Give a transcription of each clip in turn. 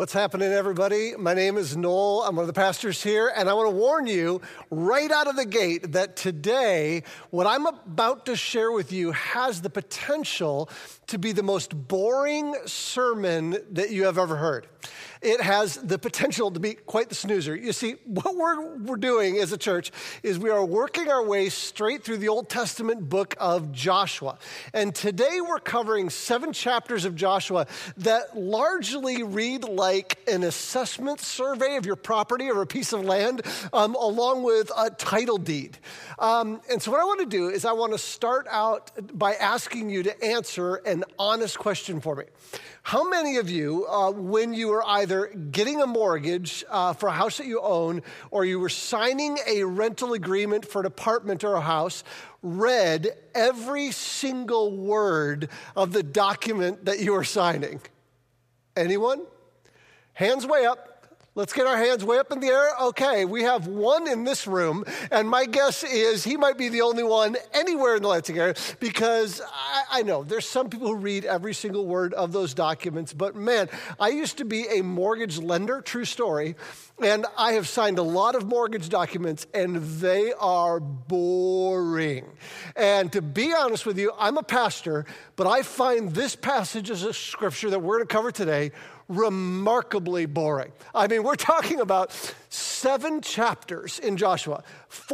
What's happening, everybody? My name is Noel. I'm one of the pastors here, and I want to warn you right out of the gate that today, what I'm about to share with you has the potential to be the most boring sermon that you have ever heard. It has the potential to be quite the snoozer. You see, what we're doing as a church is we are working our way straight through the Old Testament book of Joshua. And today we're covering 7 chapters of Joshua that largely read like an assessment survey of your property or a piece of land, along with a title deed. And so what I want to do is I want to start out by asking you to answer an honest question for me. How many of you, when you were either getting a mortgage for a house that you own or you were signing a rental agreement for an apartment or a house, read every single word of the document that you were signing? Anyone? Hands way up. Let's get our hands way up in the air. Okay, we have one in this room, and my guess is he might be the only one anywhere in the Lansing area, because I know there's some people who read every single word of those documents, but man, I used to be a mortgage lender, true story, and I have signed a lot of mortgage documents, and they are boring. And to be honest with you, I'm a pastor, but I find this passage as a scripture that we're going to cover today remarkably boring. I mean, we're talking about 7 chapters in Joshua,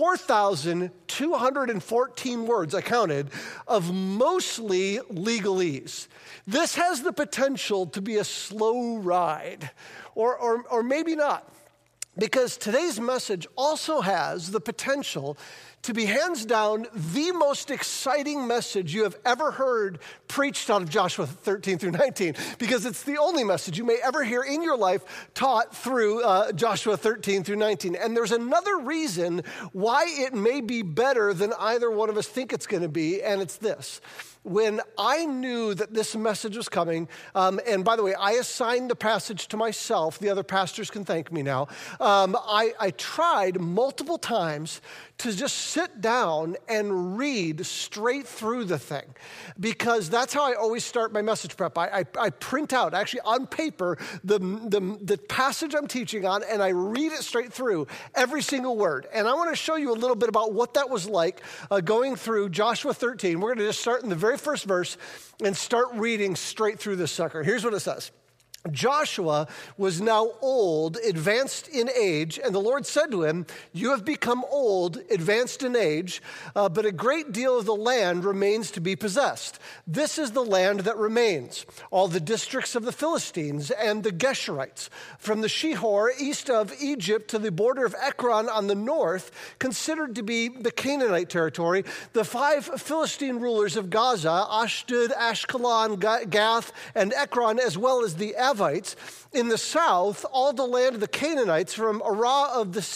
4,214 words, I counted, of mostly legalese. This has the potential to be a slow ride, or maybe not, because today's message also has the potential to be hands down the most exciting message you have ever heard preached out of Joshua 13 through 19, because it's the only message you may ever hear in your life taught through Joshua 13 through 19. And there's another reason why it may be better than either one of us think it's going to be, and it's this. When I knew that this message was coming, and by the way, I assigned the passage to myself. The other pastors can thank me now. I tried multiple times to just sit down and read straight through the thing, because that's how I always start my message prep. I print out, actually on paper, the passage I'm teaching on, and I read it straight through, every single word. And I want to show you a little bit about what that was like going through Joshua 13. We're going to just start in the very first verse and start reading straight through this sucker. Here's what it says. Joshua was now old, advanced in age, and the Lord said to him, "You have become old, advanced in age, but a great deal of the land remains to be possessed. This is the land that remains, all the districts of the Philistines and the Geshurites, from the Shihor east of Egypt to the border of Ekron on the north, considered to be the Canaanite territory, the 5 Philistine rulers of Gaza, Ashdod, Ashkelon, Gath, and Ekron, as well as the Avites. In the south, all the land of the Canaanites, from Arah of the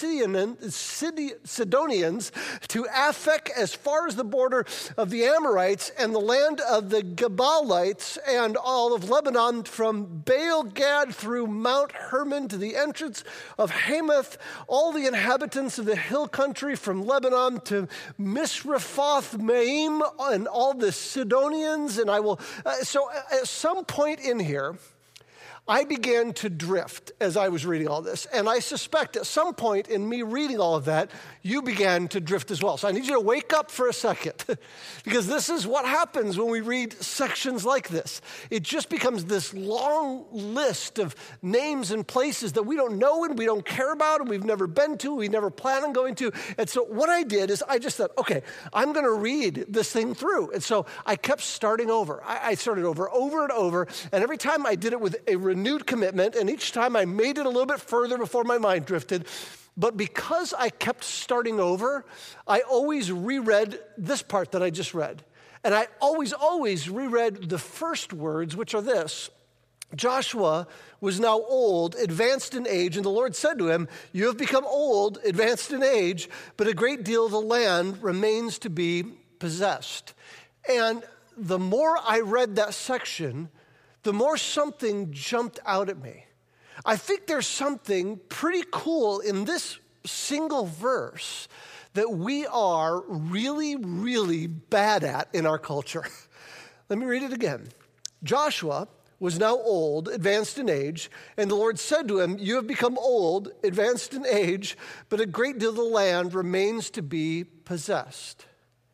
Sidonians to Aphek, as far as the border of the Amorites, and the land of the Gebalites, and all of Lebanon, from Baal Gad through Mount Hermon to the entrance of Hamath, all the inhabitants of the hill country, from Lebanon to Misrephoth Maim, and all the Sidonians. And I will, so at some point in here, I began to drift as I was reading all this. And I suspect at some point in me reading all of that, you began to drift as well. So I need you to wake up for a second, because this is what happens when we read sections like this. It just becomes this long list of names and places that we don't know and we don't care about and we've never been to, we never plan on going to. And so what I did is I just thought, okay, I'm going to read this thing through. And so I kept starting over. I started over and over. And every time I did it with a renewed commitment, and each time I made it a little bit further before my mind drifted. But because I kept starting over, I always reread this part that I just read. And I always reread the first words, which are this. Joshua was now old, advanced in age, and the Lord said to him, "You have become old, advanced in age, but a great deal of the land remains to be possessed." And the more I read that section, the more something jumped out at me. I think there's something pretty cool in this single verse that we are really, really bad at in our culture. Let me read it again. Joshua was now old, advanced in age, and the Lord said to him, "You have become old, advanced in age, but a great deal of the land remains to be possessed."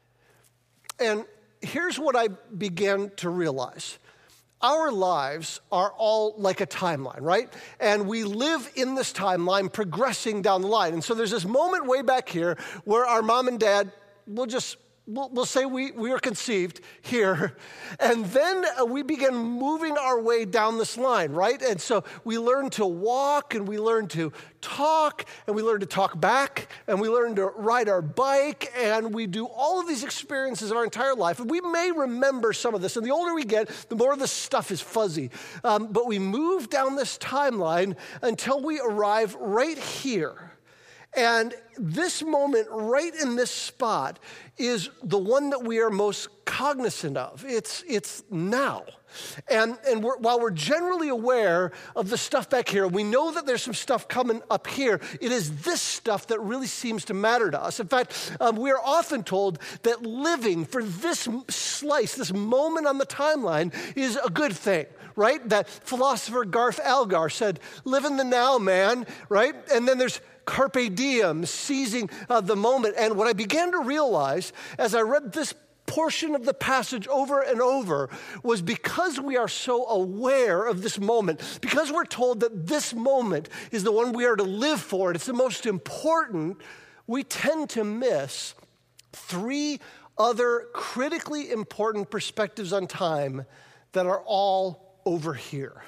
And here's what I began to realize. Our lives are all like a timeline, right? And we live in this timeline progressing down the line. And so there's this moment way back here where our mom and dad we'll say we were conceived here, and then we begin moving our way down this line, right? And so we learn to walk, and we learn to talk, and we learn to talk back, and we learn to ride our bike, and we do all of these experiences of our entire life. And we may remember some of this, and the older we get, the more of this stuff is fuzzy. But we move down this timeline until we arrive right here. And this moment right in this spot is the one that we are most cognizant of. It's now. And while we're generally aware of the stuff back here, we know that there's some stuff coming up here. It is this stuff that really seems to matter to us. In fact, we are often told that living for this slice, this moment on the timeline, is a good thing, right? That philosopher Garth Algar said, "Live in the now, man," right? And then there's carpe diem, seizing the moment. And what I began to realize as I read this portion of the passage over and over was because we are so aware of this moment, because we're told that this moment is the one we are to live for, and it's the most important, we tend to miss three other critically important perspectives on time that are all over here.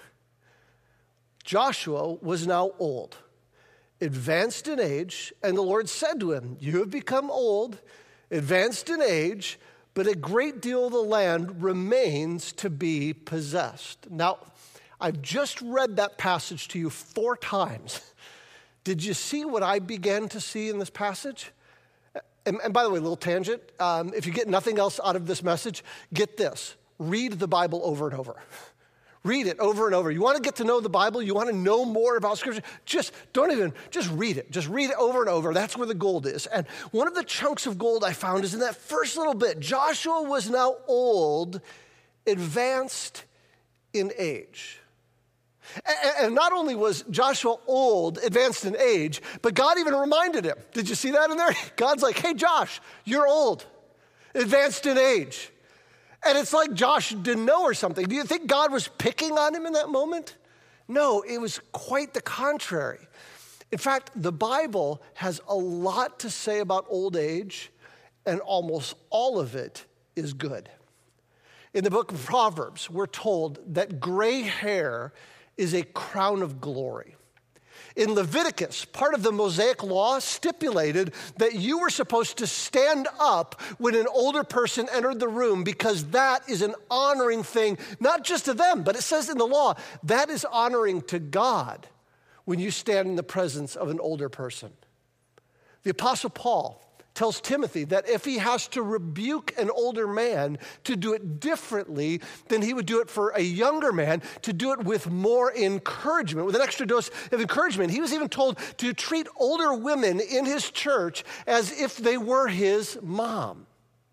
Joshua was now old, advanced in age, and the Lord said to him, "You have become old, advanced in age, but a great deal of the land remains to be possessed." Now, I've just read that passage to you 4 times. Did you see what I began to see in this passage? And by the way, a little tangent. If you get nothing else out of this message, get this. Read the Bible over and over. Read it over and over. You want to get to know the Bible? You want to know more about Scripture? Just read it. Just read it over and over. That's where the gold is. And one of the chunks of gold I found is in that first little bit. Joshua was now old, advanced in age. And not only was Joshua old, advanced in age, but God even reminded him. Did you see that in there? God's like, "Hey, Josh, you're old, advanced in age." And it's like Josh didn't know or something. Do you think God was picking on him in that moment? No, it was quite the contrary. In fact, the Bible has a lot to say about old age, and almost all of it is good. In the book of Proverbs, we're told that gray hair is a crown of glory. In Leviticus, part of the Mosaic law stipulated that you were supposed to stand up when an older person entered the room because that is an honoring thing, not just to them, but it says in the law, that is honoring to God when you stand in the presence of an older person. The Apostle Paul tells Timothy that if he has to rebuke an older man, to do it differently than he would do it for a younger man, to do it with more encouragement, with an extra dose of encouragement. He was even told to treat older women in his church as if they were his mom.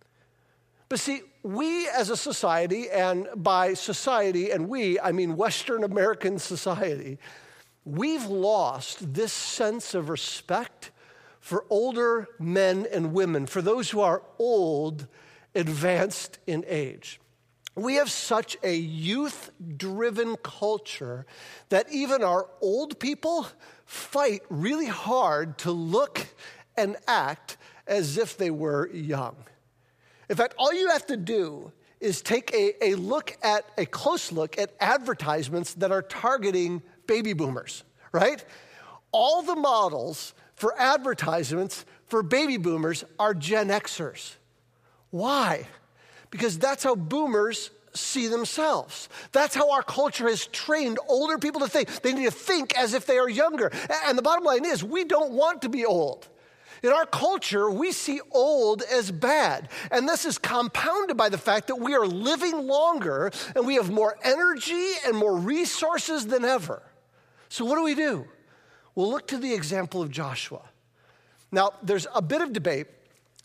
But see, we as a society, and by society and we, I mean Western American society, we've lost this sense of respect for older men and women, for those who are old, advanced in age. We have such a youth-driven culture that even our old people fight really hard to look and act as if they were young. In fact, all you have to do is take a close look at advertisements that are targeting baby boomers, right? All the models for advertisements for baby boomers are Gen Xers. Why? Because that's how boomers see themselves. That's how our culture has trained older people to think. They need to think as if they are younger. And the bottom line is, we don't want to be old. In our culture, we see old as bad. And this is compounded by the fact that we are living longer and we have more energy and more resources than ever. So what do? We'll look to the example of Joshua. Now, there's a bit of debate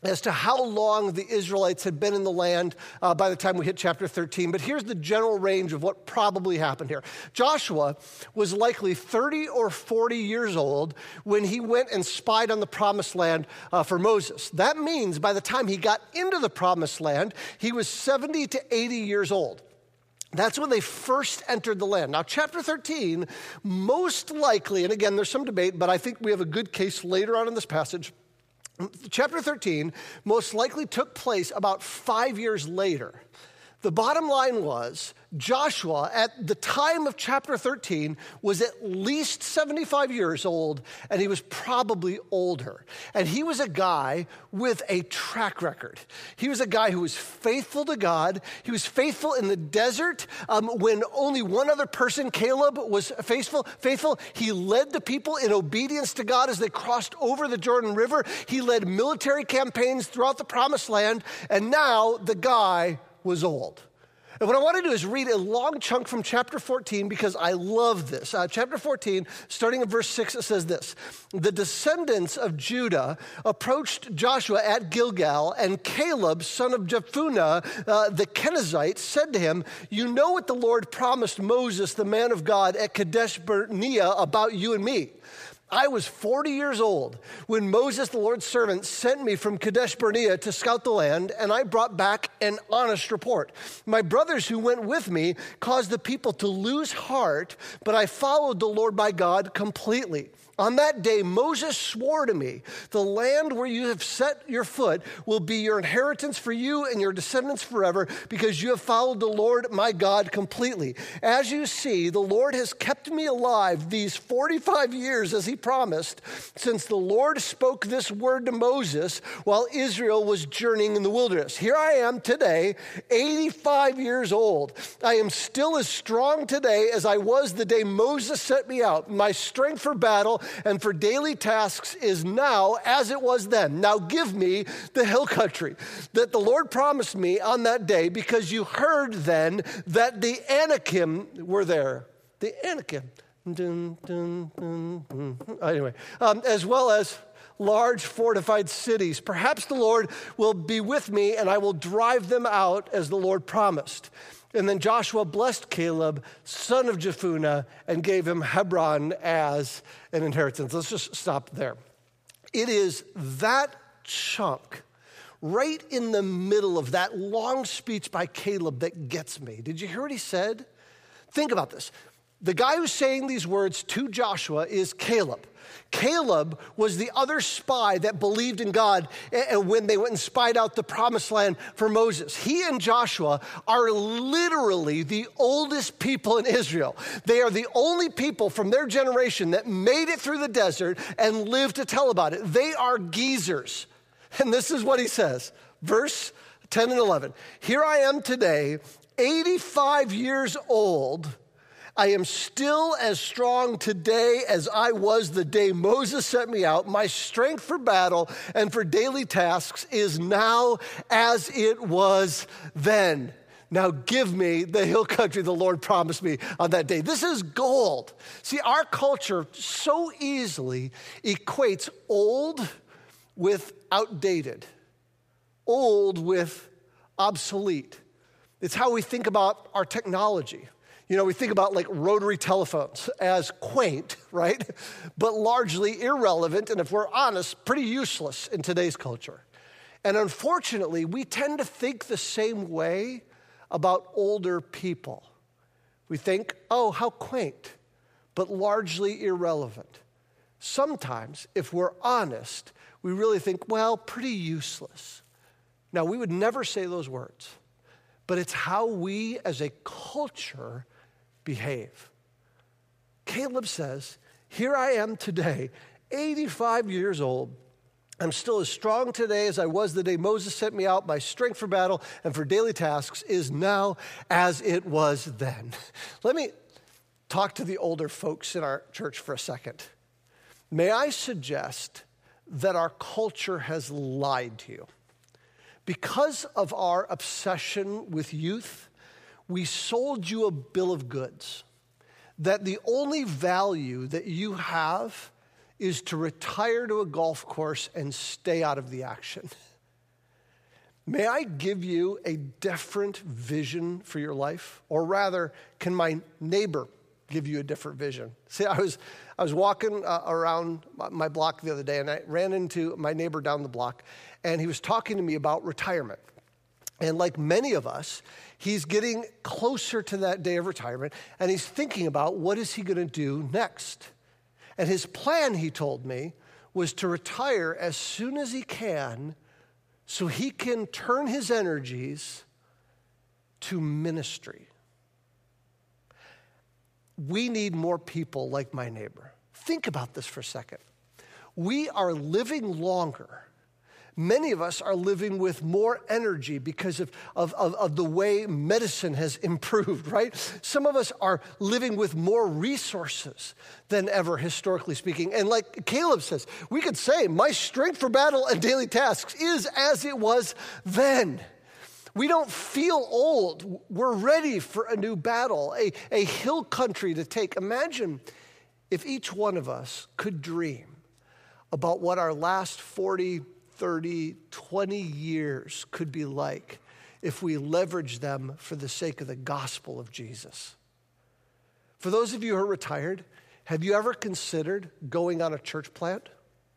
as to how long the Israelites had been in the land by the time we hit chapter 13. But here's the general range of what probably happened here. Joshua was likely 30 or 40 years old when he went and spied on the promised land for Moses. That means by the time he got into the promised land, he was 70 to 80 years old. That's when they first entered the land. Now, chapter 13, most likely, and again, there's some debate, but I think we have a good case later on in this passage. Chapter 13 most likely took place about 5 years later. The bottom line was Joshua, at the time of chapter 13, was at least 75 years old, and he was probably older. And he was a guy with a track record. He was a guy who was faithful to God. He was faithful in the desert when only one other person, Caleb, was faithful. He led the people in obedience to God as they crossed over the Jordan River. He led military campaigns throughout the Promised Land, and now the guy was old. And what I want to do is read a long chunk from chapter 14 because I love this. Chapter 14, starting in verse 6, it says this. The descendants of Judah approached Joshua at Gilgal, and Caleb, son of Jephunneh, the Kenizzite, said to him, "You know what the Lord promised Moses, the man of God, at Kadesh Barnea about you and me. I was 40 years old when Moses, the Lord's servant, sent me from Kadesh Barnea to scout the land, and I brought back an honest report. My brothers who went with me caused the people to lose heart, but I followed the Lord my God completely. On that day, Moses swore to me, the land where you have set your foot will be your inheritance for you and your descendants forever, because you have followed the Lord my God completely. As you see, the Lord has kept me alive these 45 years as he promised, since the Lord spoke this word to Moses while Israel was journeying in the wilderness. Here I am today, 85 years old. I am still as strong today as I was the day Moses sent me out. My strength for battle and for daily tasks is now as it was then. Now give me the hill country that the Lord promised me on that day, because you heard then that the Anakim were there." The Anakim. Dun, dun, dun, dun. Anyway, as well as large fortified cities. Perhaps the Lord will be with me and I will drive them out as the Lord promised. And then Joshua blessed Caleb, son of Jephunneh, and gave him Hebron as an inheritance. Let's just stop there. It is that chunk right in the middle of that long speech by Caleb that gets me. Did you hear what he said? Think about this. The guy who's saying these words to Joshua is Caleb. Caleb was the other spy that believed in God when they went and spied out the promised land for Moses. He and Joshua are literally the oldest people in Israel. They are the only people from their generation that made it through the desert and lived to tell about it. They are geezers. And this is what he says, verse 10 and 11. Here I am today, 85 years old. I am still as strong today as I was the day Moses sent me out. My strength for battle and for daily tasks is now as it was then. Now give me the hill country the Lord promised me on that day. This is gold. See, our culture so easily equates old with outdated, old with obsolete. It's how we think about our technology. You know, we think about like rotary telephones as quaint, right? But largely irrelevant, and if we're honest, pretty useless in today's culture. And unfortunately, we tend to think the same way about older people. We think, oh, how quaint, but largely irrelevant. Sometimes, if we're honest, we really think, well, pretty useless. Now, we would never say those words, but it's how we as a culture behave. Caleb says, here I am today, 85 years old. I'm still as strong today as I was the day Moses sent me out. My strength for battle and for daily tasks is now as it was then. Let me talk to the older folks in our church for a second. May I suggest that our culture has lied to you? Because of our obsession with youth, we sold you a bill of goods that the only value that you have is to retire to a golf course and stay out of the action. may I give you a different vision for your life? Or rather, can my neighbor give you a different vision? See, I was walking around my block the other day, and I ran into my neighbor down the block, and he was talking to me about retirement. And like many of us, he's getting closer to that day of retirement, and he's thinking about what is he going to do next. And his plan, he told me, was to retire as soon as he can so he can turn his energies to ministry. We need more people like my neighbor. Think about this for a second. We are living longer. Many of us are living with more energy because of the way medicine has improved, right? Some of us are living with more resources than ever, historically speaking. And like Caleb says, we could say, my strength for battle and daily tasks is as it was then. We don't feel old. We're ready for a new battle, a hill country to take. Imagine if each one of us could dream about what our last 40, 30, 20 years could be like if we leverage them for the sake of the gospel of Jesus. For those of you who are retired, have you ever considered going on a church plant?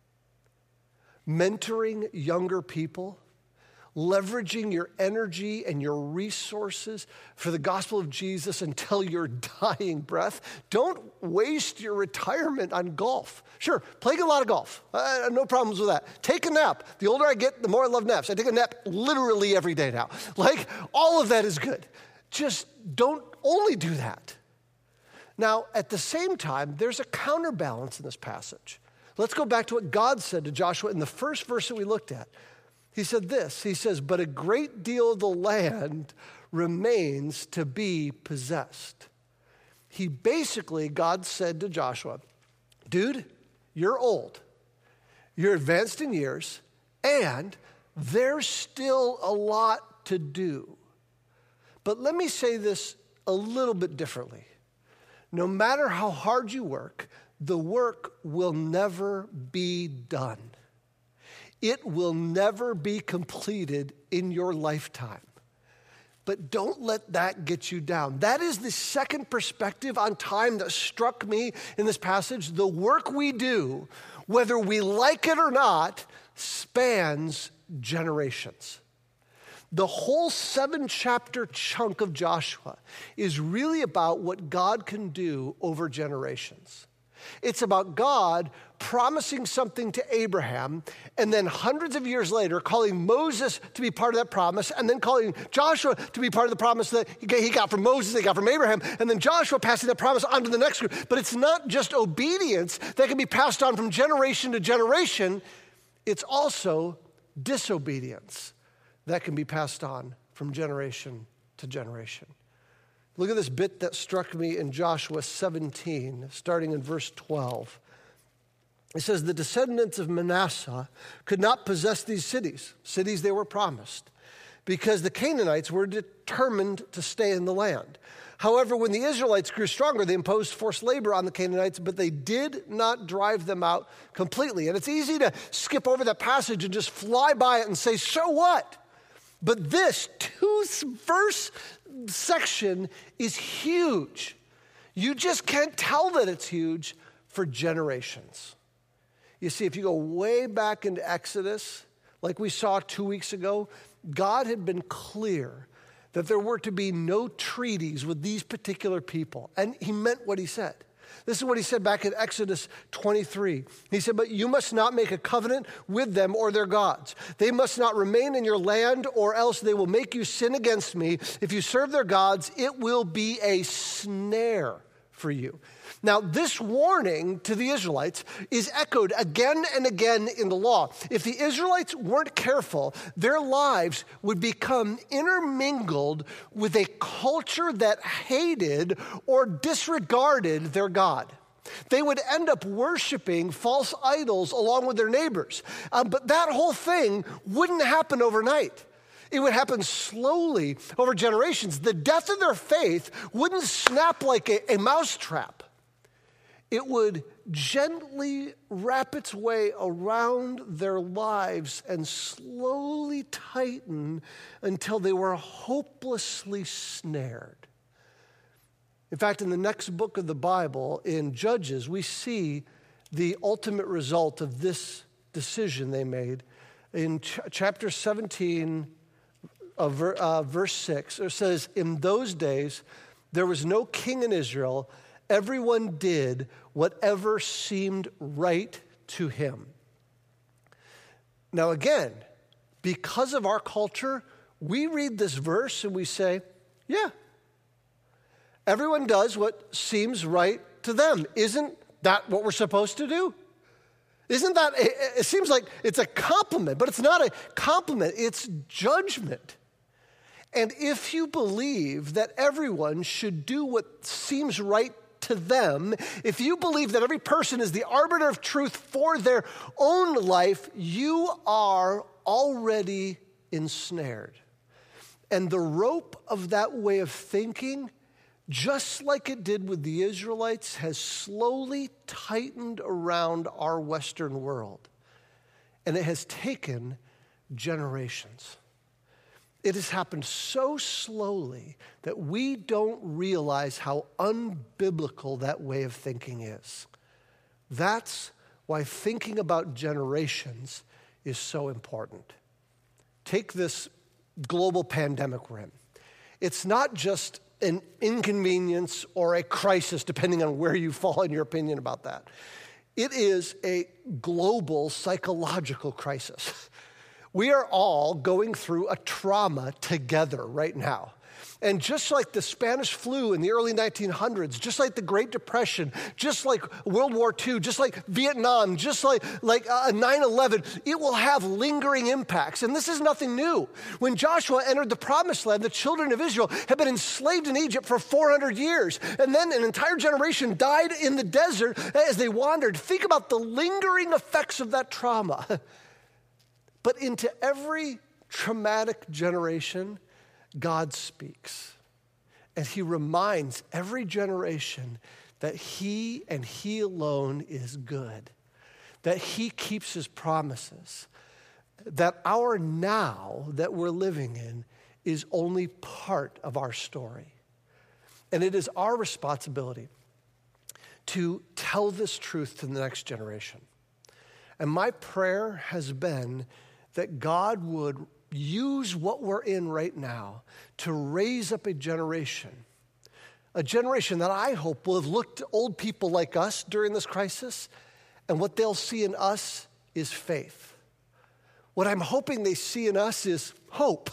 Mentoring younger people? Leveraging your energy and your resources for the gospel of Jesus until your dying breath? Don't waste your retirement on golf. Sure, playing a lot of golf. No problems with that. Take a nap. The older I get, the more I love naps. I take a nap literally every day now. Like, all of that is good. Just don't only do that. Now, at the same time, there's a counterbalance in this passage. Let's go back to what God said to Joshua in the first verse that we looked at. He said this, he says, but a great deal of the land remains to be possessed. God said to Joshua, dude, you're old, you're advanced in years, and there's still a lot to do. But let me say this a little bit differently. No matter how hard you work, the work will never be done. It will never be completed in your lifetime. But don't let that get you down. That is the second perspective on time that struck me in this passage. The work we do, whether we like it or not, spans generations. The whole 7-chapter chunk of Joshua is really about what God can do over generations. It's about God promising something to Abraham, and then hundreds of years later calling Moses to be part of that promise, and then calling Joshua to be part of the promise that he got from Moses, they got from Abraham, and then Joshua passing that promise on to the next group. But it's not just obedience that can be passed on from generation to generation. It's also disobedience that can be passed on from generation to generation. Look at this bit that struck me in Joshua 17, starting in verse 12. It says, the descendants of Manasseh could not possess these cities they were promised, because the Canaanites were determined to stay in the land. However, when the Israelites grew stronger, they imposed forced labor on the Canaanites, but they did not drive them out completely. And it's easy to skip over that passage and just fly by it and say, so what? But this 2-verse section is huge. You just can't tell that it's huge for generations. You see, if you go way back into Exodus, like we saw 2 weeks ago, God had been clear that there were to be no treaties with these particular people. And he meant what he said. This is what he said back in Exodus 23. He said, but you must not make a covenant with them or their gods. They must not remain in your land, or else they will make you sin against me. If you serve their gods, it will be a snare for you. Now, this warning to the Israelites is echoed again and again in the law. If the Israelites weren't careful, their lives would become intermingled with a culture that hated or disregarded their God. They would end up worshiping false idols along with their neighbors. But that whole thing wouldn't happen overnight. It would happen slowly over generations. The death of their faith wouldn't snap like a mousetrap. It would gently wrap its way around their lives and slowly tighten until they were hopelessly snared. In fact, in the next book of the Bible, in Judges, we see the ultimate result of this decision they made. In chapter 17, verse 6, it says, "In those days, there was no king in Israel. Everyone did whatever seemed right to him." Now again, because of our culture, we read this verse and we say, yeah, everyone does what seems right to them. Isn't that what we're supposed to do? Isn't that, it seems like it's a compliment, but it's not a compliment, it's judgment. And if you believe that everyone should do what seems right to them, if you believe that every person is the arbiter of truth for their own life, you are already ensnared. And the rope of that way of thinking, just like it did with the Israelites, has slowly tightened around our Western world. And it has taken generations. It has happened so slowly that we don't realize how unbiblical that way of thinking is. That's why thinking about generations is so important. Take this global pandemic we're in. It's not just an inconvenience or a crisis, depending on where you fall in your opinion about that. It is a global psychological crisis. We are all going through a trauma together right now. And just like the Spanish flu in the early 1900s, just like the Great Depression, just like World War II, just like Vietnam, just like 9/11, it will have lingering impacts. And this is nothing new. When Joshua entered the Promised Land, the children of Israel had been enslaved in Egypt for 400 years. And then an entire generation died in the desert as they wandered. Think about the lingering effects of that trauma. But into every traumatic generation, God speaks. And he reminds every generation that he and he alone is good, that he keeps his promises, that our now that we're living in is only part of our story. And it is our responsibility to tell this truth to the next generation. And my prayer has been that God would use what we're in right now to raise up a generation that I hope will have looked at old people like us during this crisis, and what they'll see in us is faith. What I'm hoping they see in us is hope.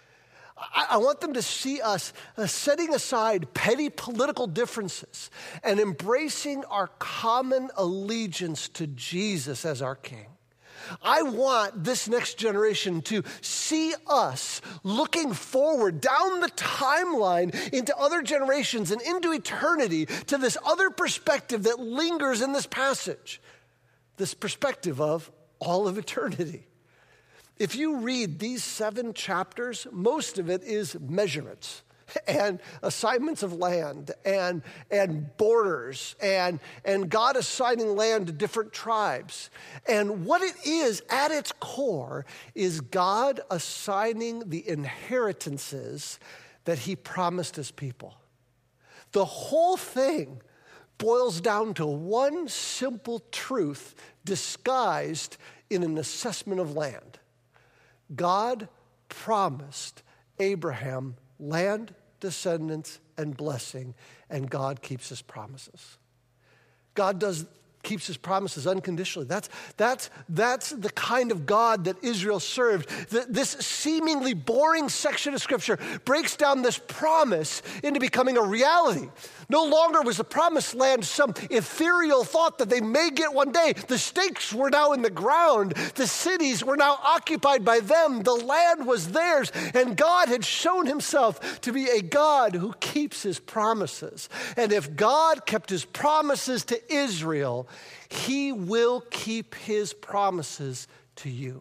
I want them to see us setting aside petty political differences and embracing our common allegiance to Jesus as our King. I want this next generation to see us looking forward down the timeline into other generations and into eternity to this other perspective that lingers in this passage, this perspective of all of eternity. If you read these 7 chapters, most of it is measurements and assignments of land and borders and God assigning land to different tribes. And what it is at its core is God assigning the inheritances that he promised his people. The whole thing boils down to one simple truth disguised in an assessment of land. God promised Abraham land, descendants, and blessing, and God keeps his promises. God keeps his promises unconditionally. That's the kind of God that Israel served. This seemingly boring section of Scripture breaks down this promise into becoming a reality. No longer was the promised land some ethereal thought that they may get one day. The stakes were now in the ground. The cities were now occupied by them. The land was theirs. And God had shown himself to be a God who keeps his promises. And if God kept his promises to Israel, he will keep his promises to you.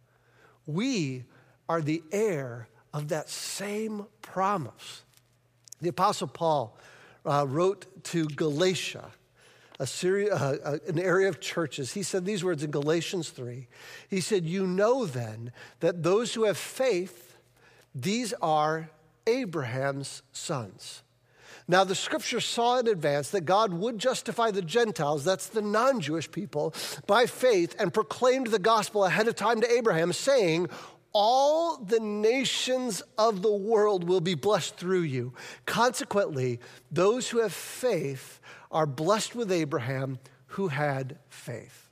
We are the heir of that same promise. The Apostle Paul wrote to Galatia, an area of churches. He said these words in Galatians 3. He said, "You know then that those who have faith, these are Abraham's sons." Now, the scripture saw in advance that God would justify the Gentiles, that's the non-Jewish people, by faith, and proclaimed the gospel ahead of time to Abraham, saying, "All the nations of the world will be blessed through you." Consequently, those who have faith are blessed with Abraham, who had faith.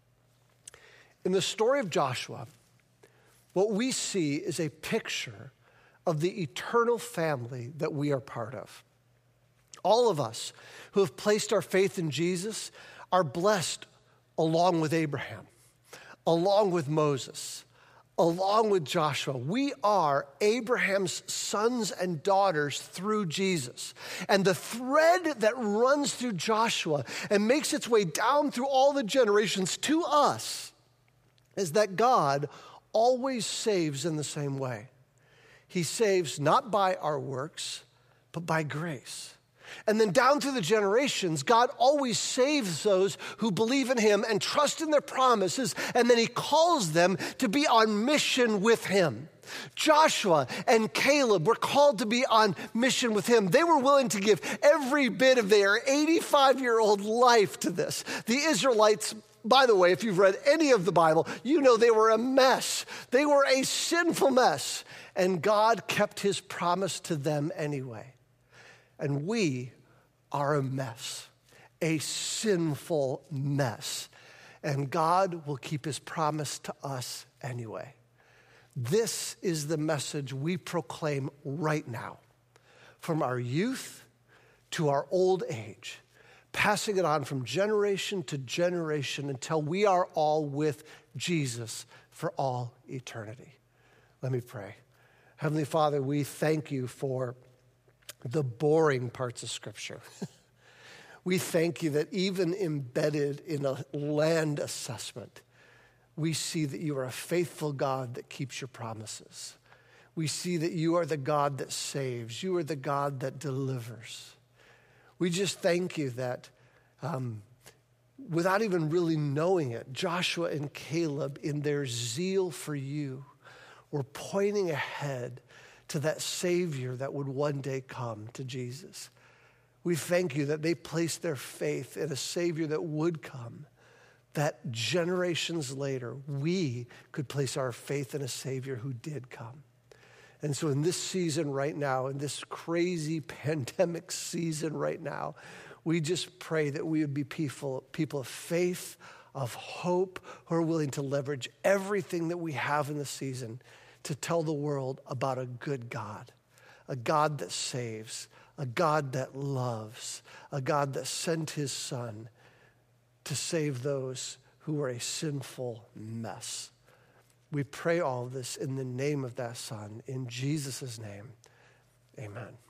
In the story of Joshua, what we see is a picture of the eternal family that we are part of. All of us who have placed our faith in Jesus are blessed along with Abraham, along with Moses, along with Joshua. We are Abraham's sons and daughters through Jesus. And the thread that runs through Joshua and makes its way down through all the generations to us is that God always saves in the same way. He saves not by our works, but by grace. And then down through the generations, God always saves those who believe in him and trust in their promises, and then he calls them to be on mission with him. Joshua and Caleb were called to be on mission with him. They were willing to give every bit of their 85-year-old life to this. The Israelites, by the way, if you've read any of the Bible, you know they were a mess. They were a sinful mess, and God kept his promise to them anyway. And we are a mess, a sinful mess. And God will keep his promise to us anyway. This is the message we proclaim right now, from our youth to our old age, passing it on from generation to generation until we are all with Jesus for all eternity. Let me pray. Heavenly Father, we thank you for the boring parts of Scripture. We thank you that even embedded in a land assessment, we see that you are a faithful God that keeps your promises. We see that you are the God that saves. You are the God that delivers. We just thank you that without even really knowing it, Joshua and Caleb, in their zeal for you, were pointing ahead to that Savior that would one day come, to Jesus. We thank you that they placed their faith in a Savior that would come, that generations later we could place our faith in a Savior who did come. And so in this season right now, in this crazy pandemic season right now, we just pray that we would be people of faith, of hope, who are willing to leverage everything that we have in the season to tell the world about a good God, a God that saves, a God that loves, a God that sent his Son to save those who are a sinful mess. We pray all this in the name of that Son, in Jesus' name, amen.